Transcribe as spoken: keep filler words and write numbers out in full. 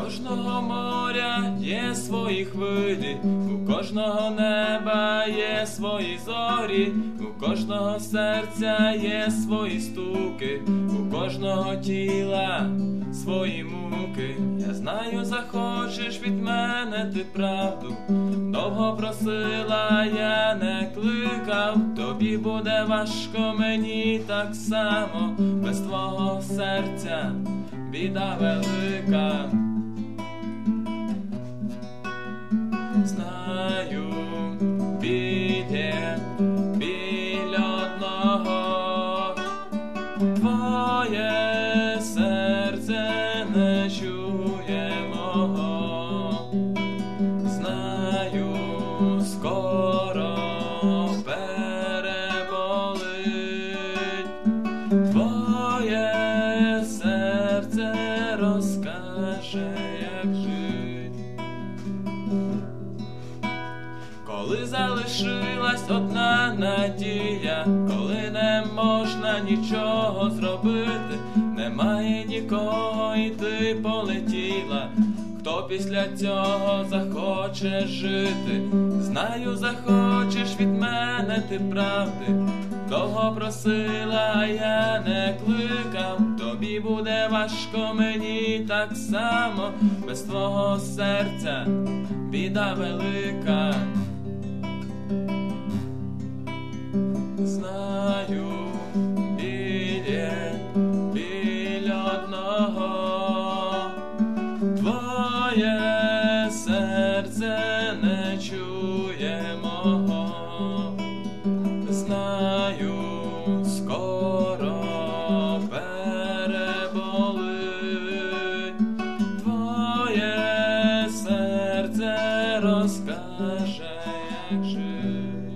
кожного моря є свої хвилі, у кожного неба є свої зорі, у кожного серця є свої стуки, у кожного тіла свої муки. Я знаю, захочеш від мене ти правду, довго просила, я не кликав, тобі буде важко, мені так само, без твого серця біда велика. Знаю, біде біля одного, твоє серце не чує мого. Знаю, скоро переболить, твоє серце розкаже, як жить. Коли залишилась одна надія, коли не можна нічого зробити, немає нікого і ти полетіла, хто після цього захоче жити? Знаю, захочеш від мене ти правди, довго просила, а я не кликав, тобі буде важко, мені так само, без твого серця біда велика. Знаю, біде біля одного, твоє серце не чує мого. Знаю, скоро переболить, твоє серце розкаже, як жить.